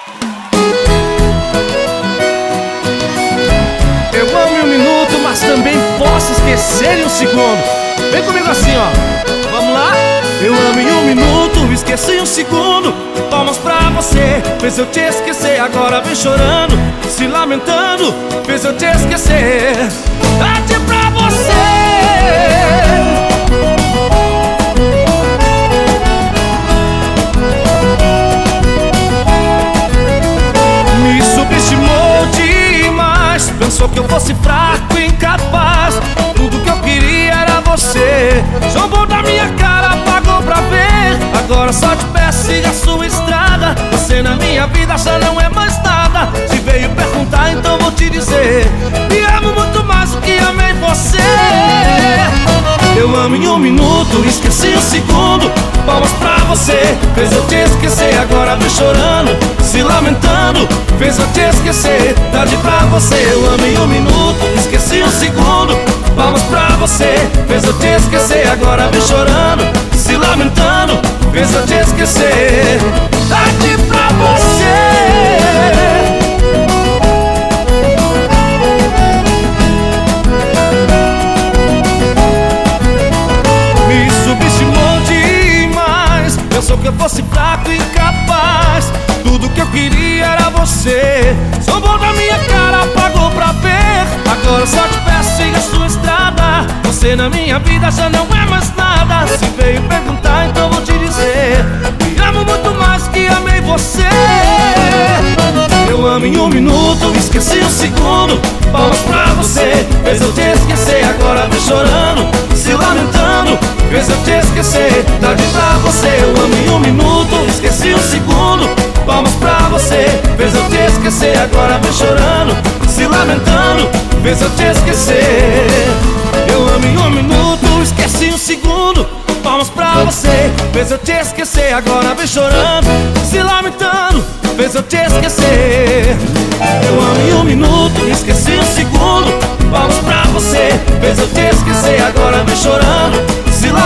Eu amo em um minuto, mas também posso esquecer em um segundo. Vem comigo assim, ó. Vamos lá? Eu amo em um minuto, esqueci em um segundo. Palmas pra você, fez eu te esquecer. Agora vem chorando, se lamentando, fez eu te esquecer. Tarde pra você. Me subestimou demais, pensou que eu fosse fraco e incapaz. Tudo que eu queria era você. Zombou da minha cara, pagou pra ver. Agora só te peço, siga a sua estrada. Você na minha vida já não é mais nada. Se veio perguntar, então vou te dizer: me amo muito mais do que amei você. Eu amo em um minuto, esqueci um segundo. Palmas pra você, fez eu te esquecer. Agora vem chorando, se lamentando, fez eu te esquecer. Tarde pra você. Eu amo em um minuto, esqueci um segundo. Palmas pra você, fez eu te esquecer. Agora vem chorando, se lamentando, fez eu te esquecer. Tarde pra você. Me subestimou demais, pensou que eu fosse fraco e incapaz. Tudo que eu queria era você. Zombou da minha cara, pagou pra ver. Agora só te peço, siga a sua estrada. Você na minha vida já não é mais nada. Se veio perguntar, então vou te dizer: me amo muito mais do que amei você. Eu amo em um minuto, esqueci um segundo. Palmas pra você, fez eu te esquecer. Agora vem chorando, se lamentando, fez eu te esquecer. Tarde pra você. Eu amo em um minuto, esqueci um segundo. Palmas pra você, fez eu te esquecer. Agora vem chorando, se lamentando, fez eu te esquecer. Eu amo em um minuto, esqueci um segundo. Palmas pra você, fez eu te esquecer. Agora vem chorando, se lamentando, fez eu te esquecer. Eu amo em um minuto, esqueci um segundo. Palmas pra você, fez eu te esquecer. Agora vem chorando, se